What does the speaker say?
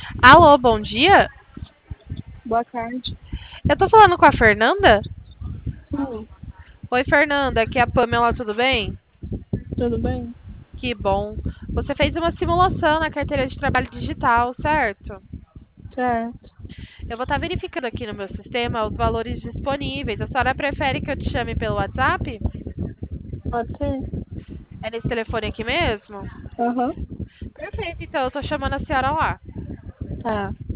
Alô, bom dia? Boa tarde. Eu tô falando com a Fernanda? Sim, Oi, Fernanda, aqui é a Pamela, tudo bem? tudo bem? Que bom. Você fez uma simulação na carteira de trabalho digital, certo? Certo. Eu vou estar verificando aqui no meu sistema os valores disponíveis. A senhora prefere que eu te chame pelo WhatsApp? Pode ser? É nesse telefone aqui mesmo? Aham. Perfeito, então eu tô chamando a senhora lá. Tá.